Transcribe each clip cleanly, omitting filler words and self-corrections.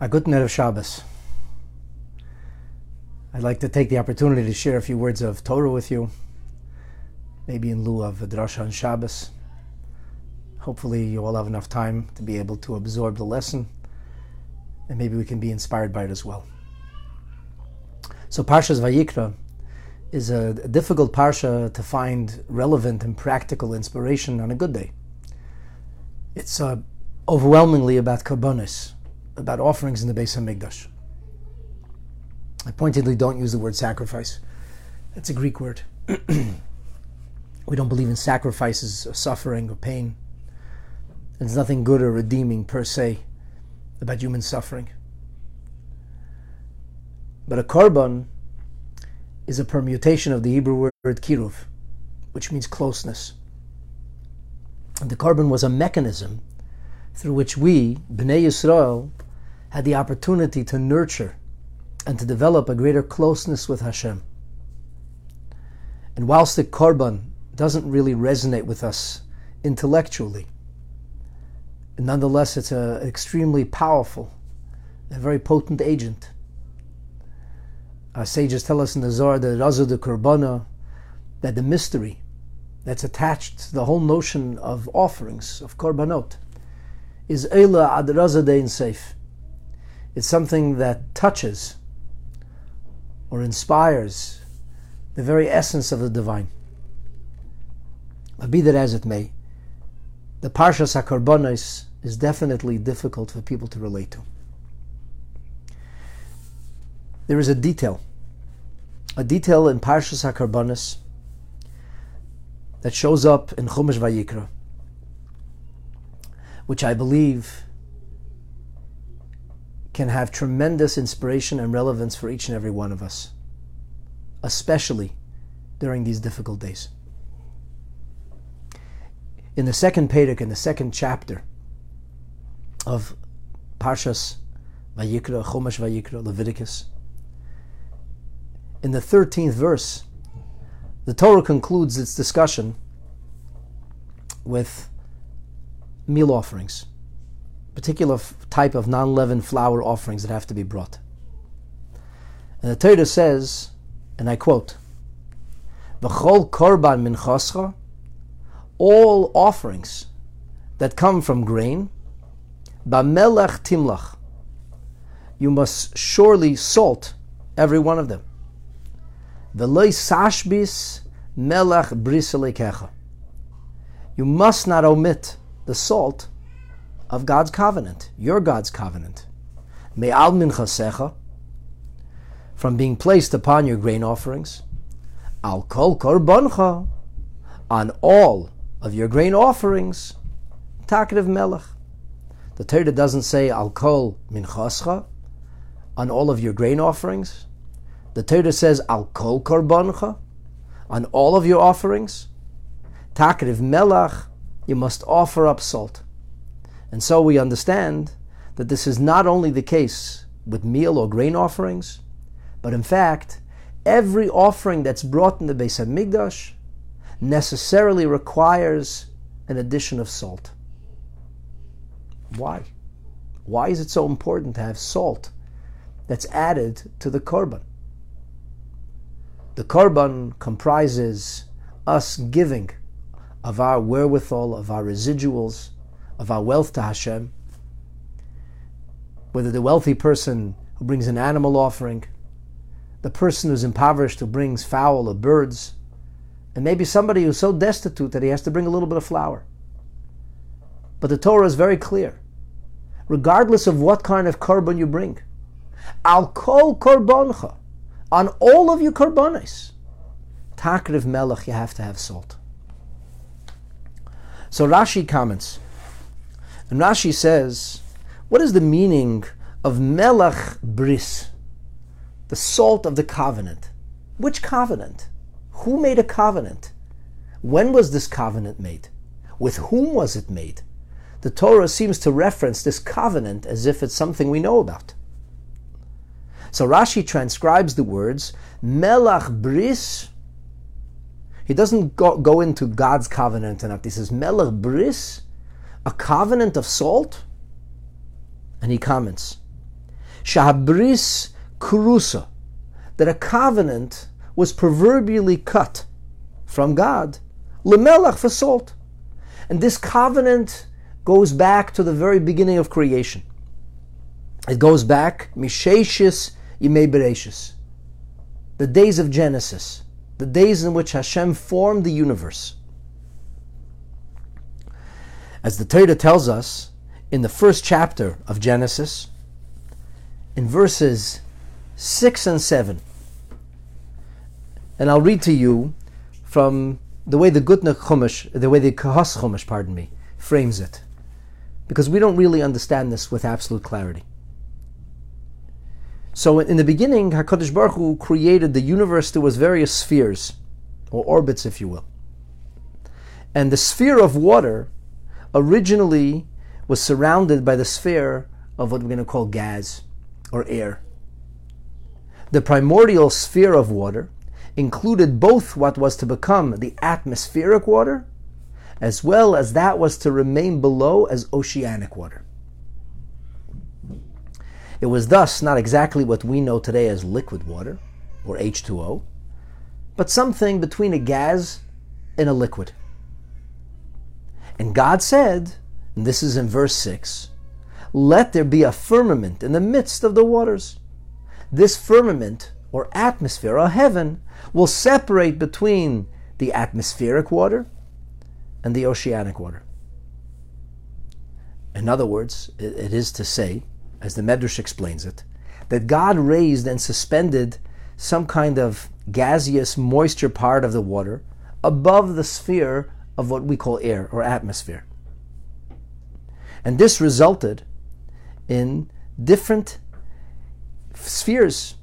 A good night of Shabbos. I'd like to take the opportunity to share a few words of Torah with you, maybe in lieu of a drasha on Shabbos. Hopefully you all have enough time to be able to absorb the lesson, and maybe we can be inspired by it as well. So Parshas Vayikra is a difficult parsha to find relevant and practical inspiration on a good day. It's overwhelmingly about karbonos, about offerings in the Beis HaMikdash. I pointedly don't use the word sacrifice. It's a Greek word. We don't believe in sacrifices or suffering or pain. There's nothing good or redeeming per se about human suffering. But a korban is a permutation of the Hebrew word kiruv, which means closeness. And the korban was a mechanism through which we, Bnei Yisrael, had the opportunity to nurture and to develop a greater closeness with Hashem. And whilst the korban doesn't really resonate with us intellectually, nonetheless it's an extremely powerful and very potent agent. Our sages tell us in the Zohar, the Razu de Korbana, that the mystery that's attached to the whole notion of offerings, of korbanot, is Eila ad Raza dein Seif. It's something that touches or inspires the very essence of the divine. But be that as it may, the Parshas HaKorbanos is definitely difficult for people to relate to. There is a detail in Parshas HaKorbanos that shows up in Chumash Vayikra, which I believe can have tremendous inspiration and relevance for each and every one of us, especially during these difficult days. In the second Perek, in the second chapter of Parshas Vayikra, Chumash Vayikra, Leviticus, in the 13th verse, the Torah concludes its discussion with meal offerings, particular type of non-leavened flour offerings that have to be brought. And the Torah says, and I quote, V'chol korban minchascha, all offerings that come from grain, b'melech timlach, you must surely salt every one of them. V'loi sashbis melech bris elekecha, you must not omit the salt of God's covenant, your God's covenant. Me'al minchasecha, from being placed upon your grain offerings. Al kol korbancha, on all of your grain offerings. Taketiv melech. The Torah doesn't say al kol minchascha, on all of your grain offerings. The Torah says al kol korbancha, on all of your offerings. Taketiv melech, you must offer up salt. And so we understand that this is not only the case with meal or grain offerings, but in fact, every offering that's brought in the Beis HaMikdash necessarily requires an addition of salt. Why? Why is it so important to have salt that's added to the korban? The korban comprises us giving of our wherewithal, of our residuals, of our wealth to Hashem. Whether the wealthy person who brings an animal offering, the person who's impoverished who brings fowl or birds, and maybe somebody who's so destitute that he has to bring a little bit of flour. But the Torah is very clear. Regardless of what kind of korban you bring, al kol korbancha, on all of your korbanos, takriv melech, you have to have salt. So Rashi comments, and Rashi says, what is the meaning of melech bris, the salt of the covenant? Which covenant? Who made a covenant? When was this covenant made? With whom was it made? The Torah seems to reference this covenant as if it's something we know about. So Rashi transcribes the words melech bris. He doesn't go into God's covenant enough. He says melech bris, a covenant of salt. And he comments, Shahabris Kurusa, that a covenant was proverbially cut from God, Lemelach, for salt. And this covenant goes back to the very beginning of creation. It goes back, Misheshis Yimei Bereshis, the days of Genesis, the days in which Hashem formed the universe. As the Torah tells us in the first chapter of Genesis, in verses 6 and 7, and I'll read to you from the way the Gutnick Chumash, the way the Kahas Chumash, frames it, because we don't really understand this with absolute clarity. So in the beginning, HaKadosh Baruch Hu created the universe. There was various spheres, or orbits, if you will. And the sphere of water originally was surrounded by the sphere of what we're going to call gas, or air. The primordial sphere of water included both what was to become the atmospheric water, as well as that was to remain below as oceanic water. It was thus not exactly what we know today as liquid water, or H2O, but something between a gas and a liquid. And God said, and this is in verse 6, "Let there be a firmament in the midst of the waters." This firmament, or atmosphere, or heaven, will separate between the atmospheric water and the oceanic water. In other words, it is to say, as the Medrash explains it, that God raised and suspended some kind of gaseous moisture part of the water above the sphere of what we call air or atmosphere. And this resulted in different spheres.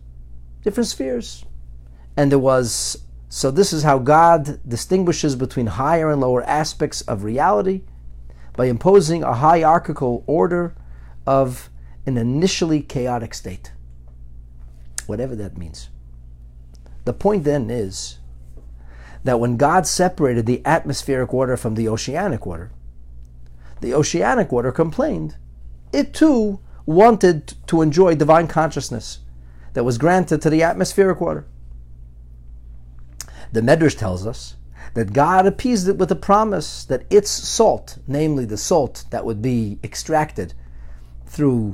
And so this is how God distinguishes between higher and lower aspects of reality, by imposing a hierarchical order of an initially chaotic state, whatever that means. The point then is that when God separated the atmospheric water from the oceanic water complained. It too wanted to enjoy divine consciousness that was granted to the atmospheric water. The Medrash tells us that God appeased it with a promise that its salt, namely the salt that would be extracted through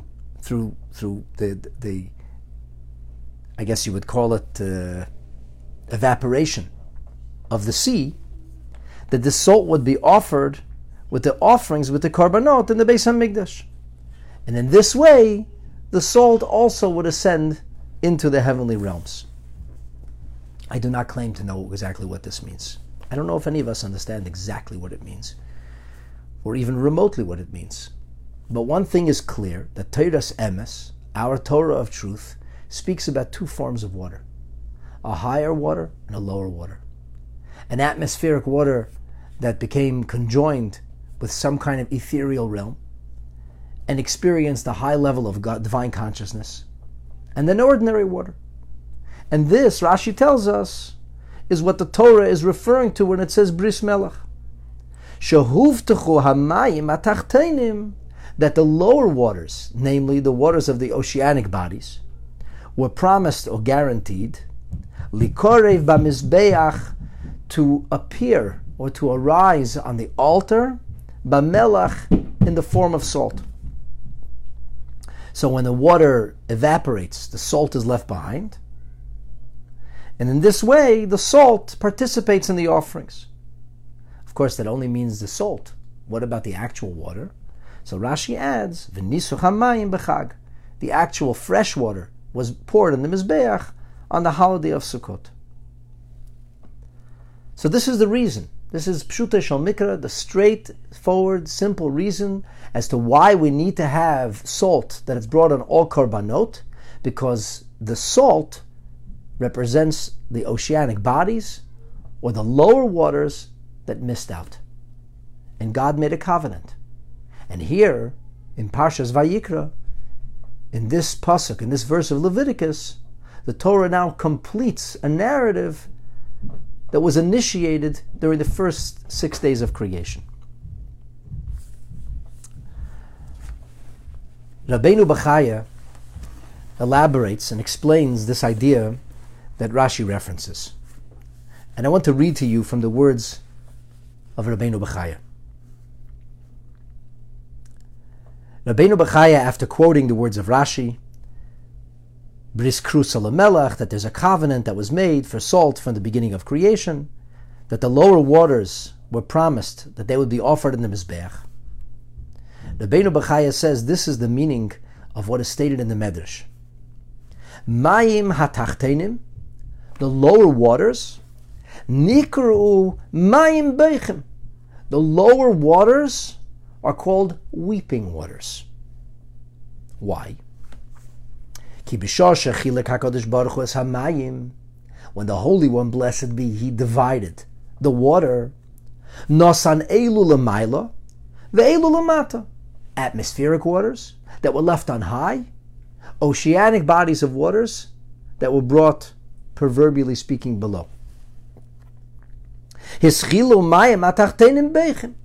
the I guess you would call it evaporation of the sea, that the salt would be offered with the offerings, with the korbanot in the Beis HaMikdash. And in this way, the salt also would ascend into the heavenly realms. I do not claim to know exactly what this means. I don't know if any of us understand exactly what it means, or even remotely what it means. But one thing is clear, that Torah's Emes, our Torah of truth, speaks about two forms of water: a higher water and a lower water. An atmospheric water that became conjoined with some kind of ethereal realm and experienced a high level of God, divine consciousness, and then ordinary water. And this, Rashi tells us, is what the Torah is referring to when it says Bris Melech. Shehuvtechu hamayim atachteinim, that the lower waters, namely the waters of the oceanic bodies, were promised or guaranteed likorev b'mizbeach, to appear or to arise on the altar, b'melach, in the form of salt. So when the water evaporates, the salt is left behind, and in this way the salt participates in the offerings. Of course, that only means the salt. What about the actual water? So Rashi adds, v'nisuch hamayim b'chag, the actual fresh water was poured in the Mizbeach on the holiday of Sukkot. So this is the reason. This is Pshutei Shel Mikra, the straightforward, simple reason as to why we need to have salt that is brought on all korbanot, because the salt represents the oceanic bodies or the lower waters that missed out. And God made a covenant. And here, in Parshas Vayikra, in this pasuk, in this verse of Leviticus, the Torah now completes a narrative that was initiated during the first 6 days of creation. Rabbeinu Bachaya elaborates and explains this idea that Rashi references. And I want to read to you from the words of Rabbeinu Bechaya. Rabbeinu Bechaya, after quoting the words of Rashi, Bris Krusa Lamelach, that there's a covenant that was made for salt from the beginning of creation, that the lower waters were promised that they would be offered in the Mizbeach. Rabbeinu Bechaya says this is the meaning of what is stated in the Medrash. Mayim hatachtenim, the lower waters, nikru mayim beichem, the lower waters are called weeping waters. Why? Ki b'shar shechilek HaKadosh Baruch Hu es hamayim, when the Holy One, blessed be He, divided the water, nosan elu l'mayla ve'elu l'mata, atmospheric waters that were left on high, oceanic bodies of waters that were brought, proverbially speaking, below. Hischilu mayim atachtenim beichem.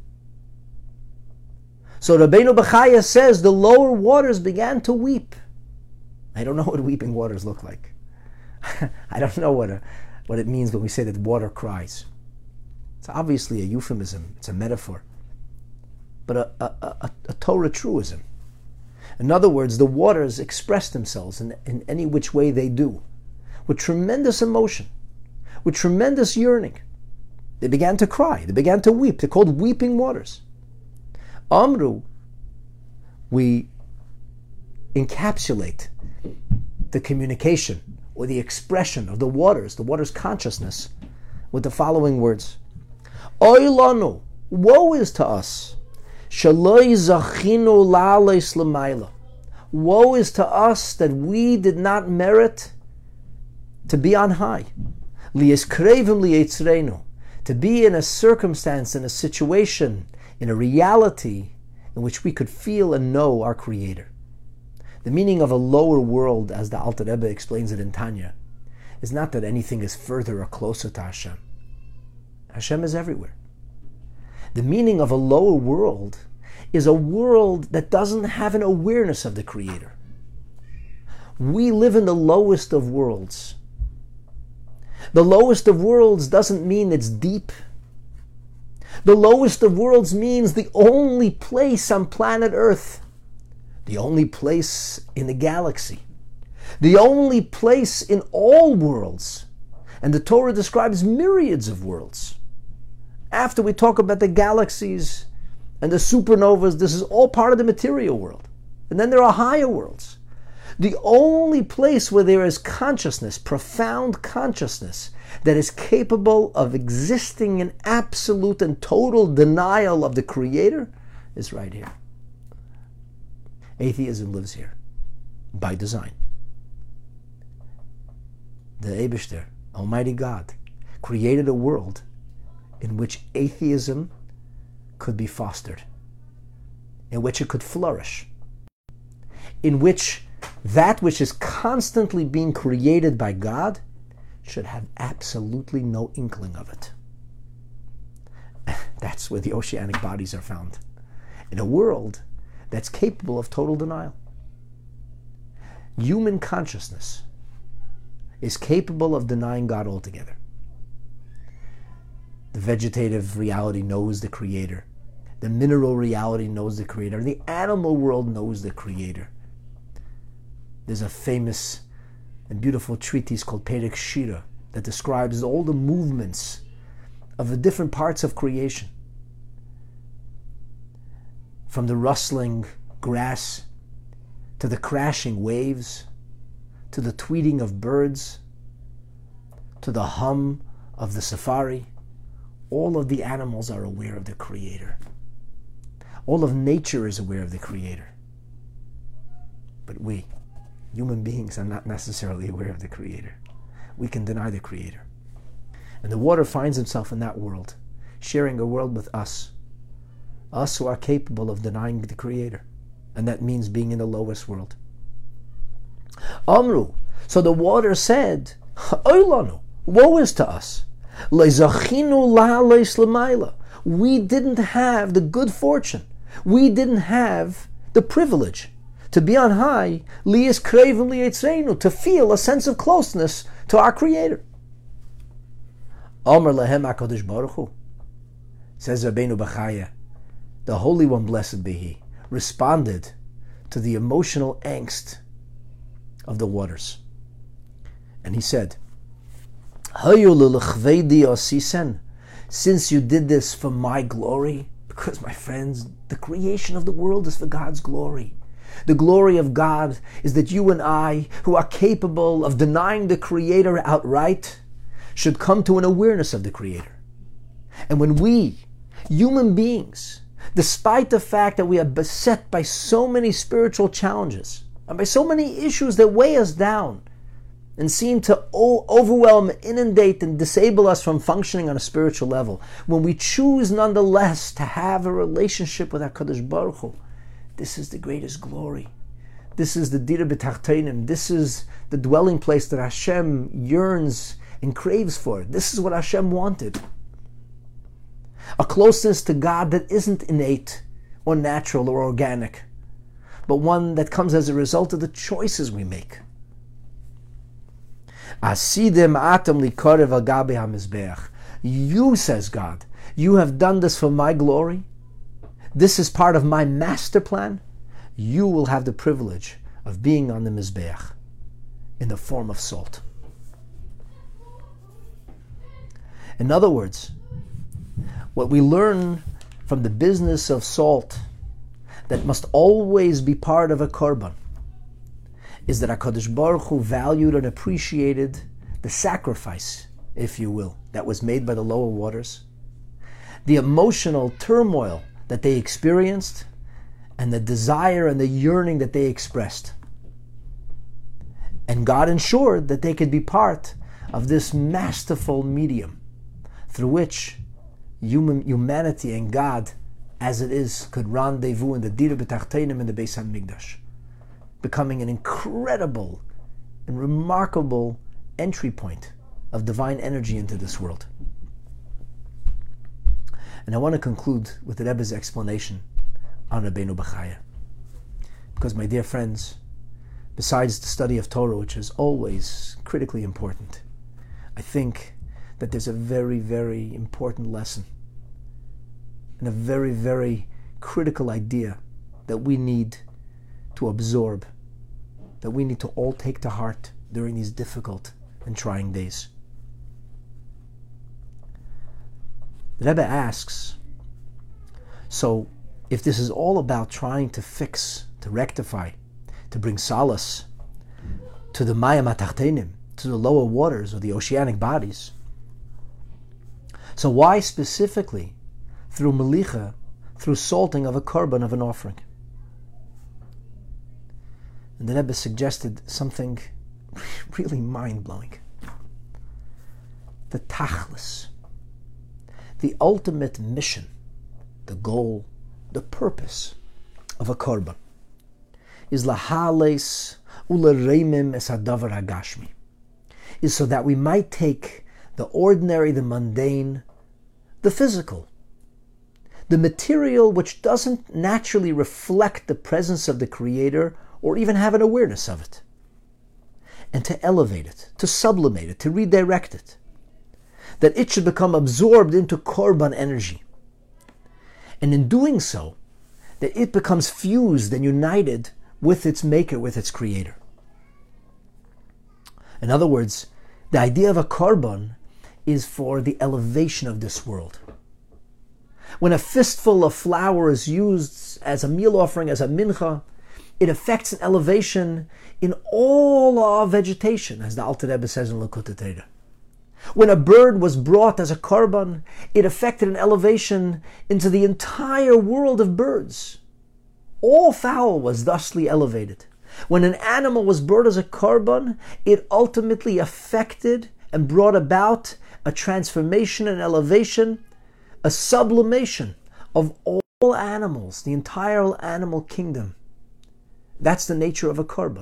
So Rabbeinu Bechaya says the lower waters began to weep. I don't know what weeping waters look like. I don't know what it means when we say that water cries. It's obviously a euphemism. It's a metaphor. But a Torah truism. In other words, the waters express themselves in any which way they do, with tremendous emotion, with tremendous yearning. They began to cry. They began to weep. They're called weeping waters. Amru, we encapsulate the communication or the expression of the water's consciousness, with the following words. Oy lanu, woe is to us. Shaloi zachinu la'aleis l'mayla. Woe is to us that we did not merit to be on high. Li'eskrevim li'etzreinu, to be in a circumstance, in a situation, in a reality in which we could feel and know our Creator. The meaning of a lower world, as the Alter Rebbe explains it in Tanya, is not that anything is further or closer to Hashem. Hashem is everywhere. The meaning of a lower world is a world that doesn't have an awareness of the Creator. We live in the lowest of worlds. The lowest of worlds doesn't mean it's deep. The lowest of worlds means the only place on planet Earth, the only place in the galaxy, the only place in all worlds. And the Torah describes myriads of worlds. After we talk about the galaxies and the supernovas, this is all part of the material world. And then there are higher worlds. The only place where there is consciousness, profound consciousness, that is capable of existing in absolute and total denial of the Creator is right here. Atheism lives here, by design. The Eibishter, Almighty God, created a world in which atheism could be fostered, in which it could flourish, in which that which is constantly being created by God should have absolutely no inkling of it. That's where the oceanic bodies are found, in a world that's capable of total denial. Human consciousness is capable of denying God altogether. The vegetative reality knows the Creator. The mineral reality knows the Creator. The animal world knows the Creator. There's a famous and beautiful treatise called Perek Shira that describes all the movements of the different parts of creation. From the rustling grass, to the crashing waves, to the tweeting of birds, to the hum of the safari. All of the animals are aware of the Creator. All of nature is aware of the Creator. But we, human beings, are not necessarily aware of the Creator. We can deny the Creator. And the water finds himself in that world, sharing a world with us who are capable of denying the Creator. And that means being in the lowest world. Amru, so the water said, Oilanu, woe is to us. We didn't have the good fortune. We didn't have the privilege to be on high, liyis krevim liyitzreinu, to feel a sense of closeness to our Creator. Omer lahem HaKadosh Baruch Hu, says Rabbeinu Bachaya, the Holy One, blessed be He, responded to the emotional angst of the waters. And he said, since you did this for my glory, because my friends, the creation of the world is for God's glory. The glory of God is that you and I, who are capable of denying the Creator outright, should come to an awareness of the Creator. And when we, human beings, despite the fact that we are beset by so many spiritual challenges and by so many issues that weigh us down and seem to overwhelm, inundate, and disable us from functioning on a spiritual level, when we choose nonetheless to have a relationship with HaKadosh Baruch Hu, this is the greatest glory. This is the Dira B'Tachtenim. This is the dwelling place that Hashem yearns and craves for. This is what Hashem wanted. A closeness to God that isn't innate or natural or organic, but one that comes as a result of the choices we make. You, says God, you have done this for my glory. This is part of my master plan. You will have the privilege of being on the Mizbeach in the form of salt. In other words, what we learn from the business of salt that must always be part of a korban is that HaKadosh Baruch Hu valued and appreciated the sacrifice, if you will, that was made by the lower waters, the emotional turmoil that they experienced, and the desire and the yearning that they expressed. And God ensured that they could be part of this masterful medium through which humanity and God, as it is, could rendezvous in the Dira B'Tachtenim in the Beis HaMikdash, becoming an incredible and remarkable entry point of divine energy into this world. And I want to conclude with the Rebbe's explanation on Rabbeinu Bachaya. Because, my dear friends, besides the study of Torah, which is always critically important, I think that there's a very, very important lesson and a very, very critical idea that we need to absorb, that we need to all take to heart during these difficult and trying days. The Rebbe asks, so if this is all about trying to fix, to rectify, to bring solace to the Mayim HaTachtenim, to the lower waters or the oceanic bodies, so why specifically through melicha, through salting of a korban, of an offering? And the Rebbe suggested something really mind-blowing. The tachlis, the ultimate mission, the goal, the purpose of a korban is lahales ulereimim es hadavar hagashmi, is so that we might take the ordinary, the mundane, the physical, the material which doesn't naturally reflect the presence of the Creator or even have an awareness of it, and to elevate it, to sublimate it, to redirect it, that it should become absorbed into korban energy. And in doing so, that it becomes fused and united with its maker, with its Creator. In other words, the idea of a korban is for the elevation of this world. When a fistful of flour is used as a meal offering, as a mincha, it affects an elevation in all our vegetation, as the Alter Rebbe says in Likutei Torah. When a bird was brought as a korban, it affected an elevation into the entire world of birds. All fowl was thusly elevated. When an animal was brought as a korban, it ultimately affected and brought about a transformation and elevation, a sublimation of all animals, the entire animal kingdom. That's the nature of a korban.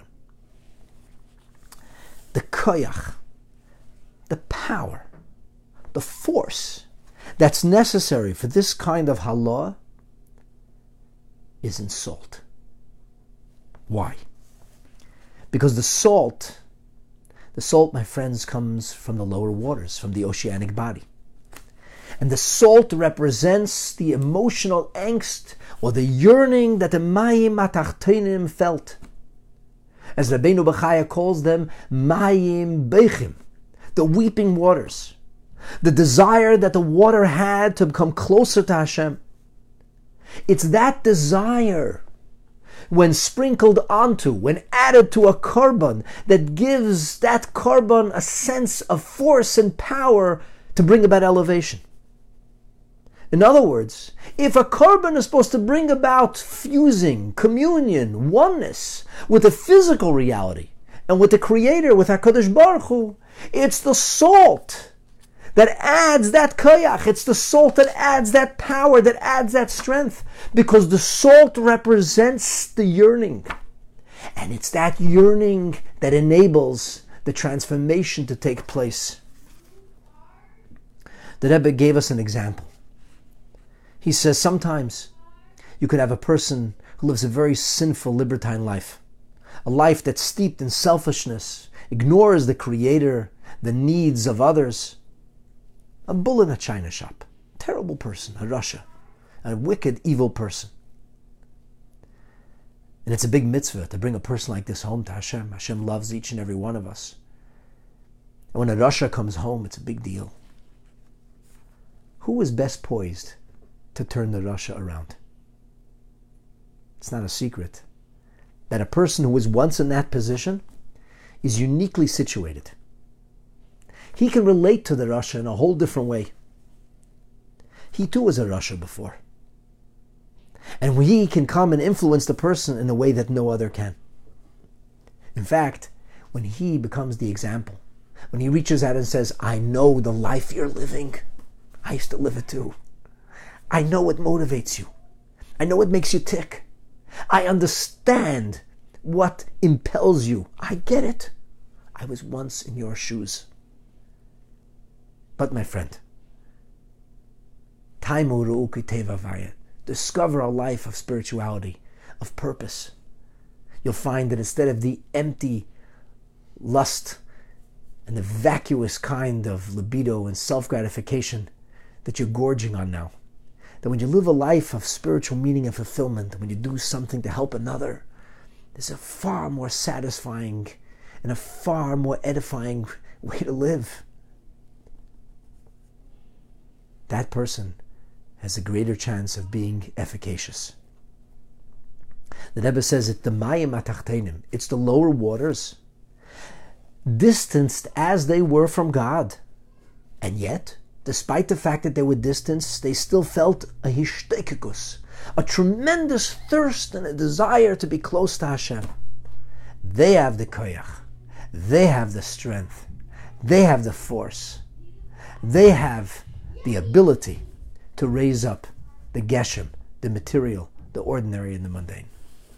The koyach, the power, the force that's necessary for this kind of halah is in salt. Why? Because the salt, my friends, comes from the lower waters, from the oceanic body. And the salt represents the emotional angst or the yearning that the Mayim Atachtenim felt. As Rabbeinu Bechaya calls them, Mayim Beichim, the weeping waters. The desire that the water had to become closer to Hashem. It's that desire, when sprinkled onto, when added to a korban, that gives that korban a sense of force and power to bring about elevation. In other words, if a korban is supposed to bring about fusing, communion, oneness with the physical reality and with the Creator, with HaKadosh Baruch Hu, it's the salt that adds that koyach. It's the salt that adds that power, that adds that strength, because the salt represents the yearning. And it's that yearning that enables the transformation to take place. The Rebbe gave us an example. He says sometimes you could have a person who lives a very sinful, libertine life. A life that's steeped in selfishness, ignores the Creator, the needs of others. A bull in a china shop. Terrible person, a rasha. A wicked, evil person. And it's a big mitzvah to bring a person like this home to Hashem. Hashem loves each and every one of us. And when a rasha comes home, it's a big deal. Who is best poised to turn the rasha around? It's not a secret that a person who was once in that position is uniquely situated. He can relate to the rasha in a whole different way. He too was a rasha before. And he can come and influence the person in a way that no other can. In fact, when he becomes the example, when he reaches out and says, I know the life you're living, I used to live it too. I know what motivates you. I know what makes you tick. I understand what impels you. I get it. I was once in your shoes. But my friend, discover a life of spirituality, of purpose. You'll find that instead of the empty lust and the vacuous kind of libido and self-gratification that you're gorging on now, that when you live a life of spiritual meaning and fulfillment, when you do something to help another, there's a far more satisfying and a far more edifying way to live. That person has a greater chance of being efficacious. The Rebbe says it's the Mayim Atachtenim, it's the lower waters, distanced as they were from God. And yet, despite the fact that they were distanced, they still felt a hishtekikus, a tremendous thirst and a desire to be close to Hashem. They have the koyach, they have the strength, they have the force, they have the ability to raise up the geshem, the material, the ordinary and the mundane.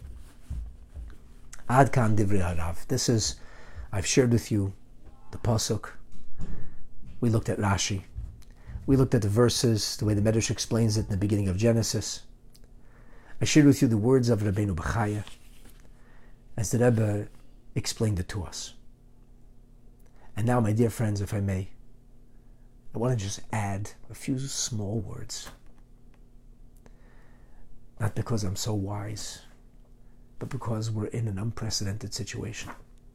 Ad kan divrei harav. This is, I've shared with you the pasuk. We looked at Rashi. We looked at the verses, the way the Medrash explains it in the beginning of Genesis. I shared with you the words of Rabbeinu Bechaya as the Rebbe explained it to us. And now, my dear friends, if I may, I want to just add a few small words. Not because I'm so wise, but because we're in an unprecedented situation.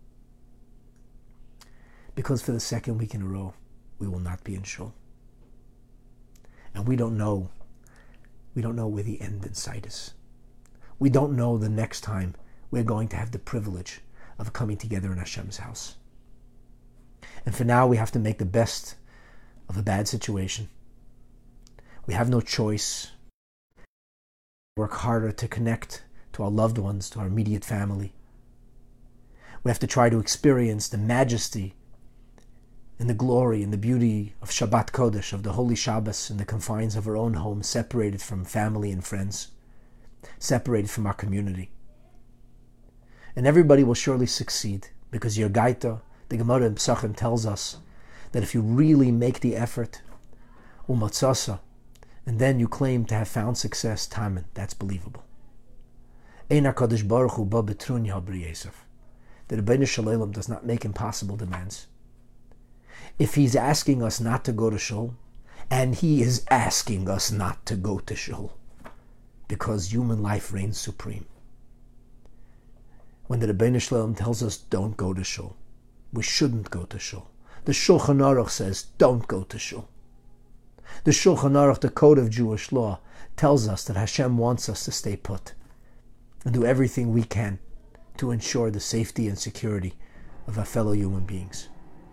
Because for the second week in a row, we will not be in shul. And we don't know where the end in sight is. We don't know the next time we're going to have the privilege of coming together in Hashem's house. And for now, we have to make the best of a bad situation. We have no choice. Work harder to connect to our loved ones, to our immediate family. We have to try to experience the majesty and the glory and the beauty of Shabbat Kodesh, of the Holy Shabbos, in the confines of our own home, separated from family and friends, separated from our community. And everybody will surely succeed, because Yergaita, the Gemara in Pesachim, tells us that if you really make the effort, umatzasa, and then you claim to have found success, tamen, that's believable. Ein HaKadosh Baruch Hu ba betrun Yabri Yosef. The Rebbeinu Shalom does not make impossible demands. If he's asking us not to go to shul, and he is asking us not to go to shul, because human life reigns supreme. When the Rebbeinu Shalom tells us don't go to shul, we shouldn't go to shul. The Shulchan Aruch says don't go to shul. The Shulchan Aruch, the code of Jewish law, tells us that Hashem wants us to stay put and do everything we can to ensure the safety and security of our fellow human beings.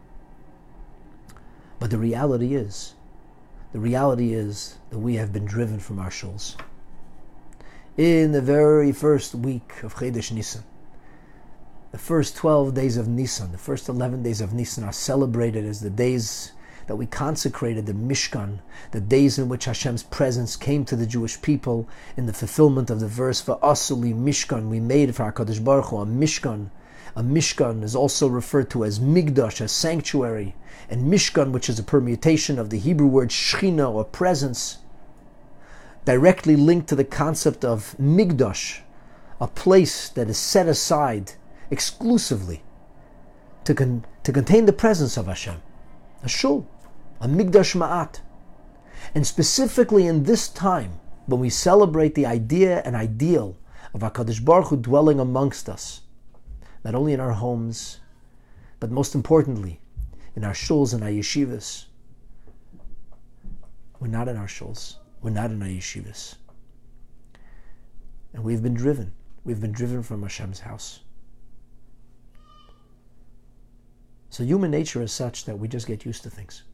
But the reality is that we have been driven from our shuls. In the very first week of Chodesh Nisan, the first 12 days of Nisan, the first 11 days of Nisan are celebrated as the days that we consecrated the Mishkan, the days in which Hashem's presence came to the Jewish people in the fulfillment of the verse, V'asuli Mishkan, we made for HaKadosh Baruch Hu a Mishkan. A Mishkan is also referred to as Migdash, a sanctuary, and Mishkan, which is a permutation of the Hebrew word Shechina, or presence, directly linked to the concept of Migdash, a place that is set aside exclusively to contain the presence of Hashem. A shul, a Migdash Ma'at. And specifically in this time, when we celebrate the idea and ideal of HaKadosh Baruch Hu dwelling amongst us, not only in our homes, but most importantly, in our shuls and our yeshivas. We're not in our shuls. We're not in our yeshivas. And we've been driven. We've been driven from Hashem's house. So human nature is such that we just get used to things.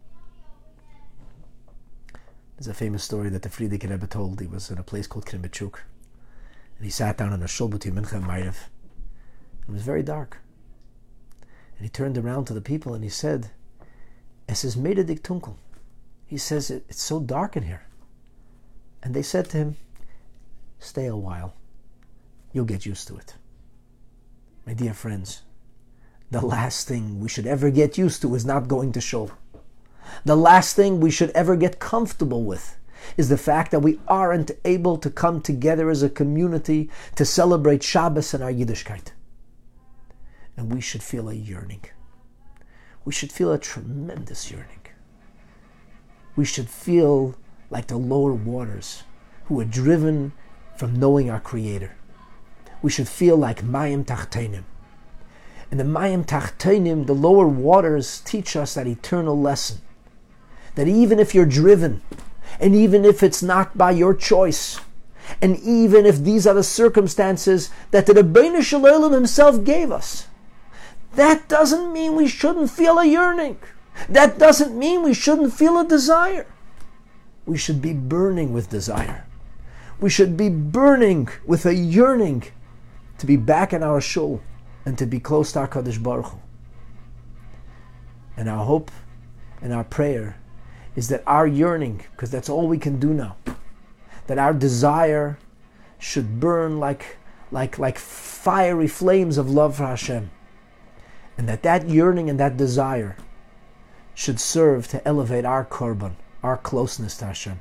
There's a famous story that the Frierdiker Rebbe told. He was in a place called Krimbechuk, and he sat down in a shul between Mincha and Ma'ariv. It was very dark. And he turned around to the people and he said, Es is mededig tunkel. He says, it's so dark in here. And they said to him, stay a while. You'll get used to it. My dear friends, the last thing we should ever get used to is not going to shul. The last thing we should ever get comfortable with is the fact that we aren't able to come together as a community to celebrate Shabbos and our Yiddishkeit. And we should feel a yearning. We should feel a tremendous yearning. We should feel like the lower waters who are driven from knowing our Creator. We should feel like Mayim Tachtenim. And the Mayim Tachtenim, the lower waters, teach us that eternal lesson. That even if you're driven, and even if it's not by your choice, and even if these are the circumstances that the Rebbeinu Shalom himself gave us, that doesn't mean we shouldn't feel a yearning. That doesn't mean we shouldn't feel a desire. We should be burning with desire. We should be burning with a yearning to be back in our shul and to be close to our HaKadosh Baruch Hu. And our hope and our prayer is that our yearning, because that's all we can do now, that our desire should burn like fiery flames of love for Hashem. And that yearning and that desire should serve to elevate our korban, our closeness to Hashem.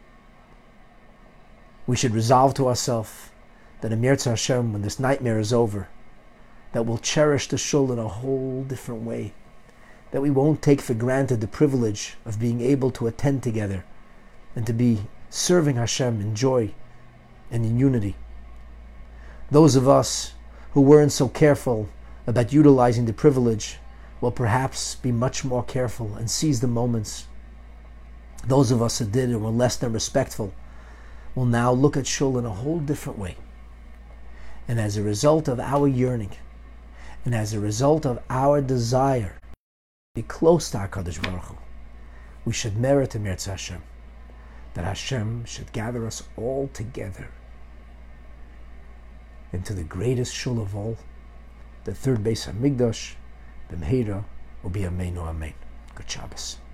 We should resolve to ourselves that in Yirtzeh Hashem, when this nightmare is over, that we'll cherish the shul in a whole different way. That we won't take for granted the privilege of being able to attend together and to be serving Hashem in joy and in unity. Those of us who weren't so careful about utilizing the privilege will perhaps be much more careful and seize the moments. Those of us who did and were less than respectful will now look at shul in a whole different way. And as a result of our yearning, and as a result of our desire to be close to HaKadosh Baruch Hu, we should merit in Yirtzeh Hashem, that Hashem should gather us all together into the greatest shul of all, the third Beis HaMikdash, B'mheira, U'Biyameinu Amen. Good Shabbos.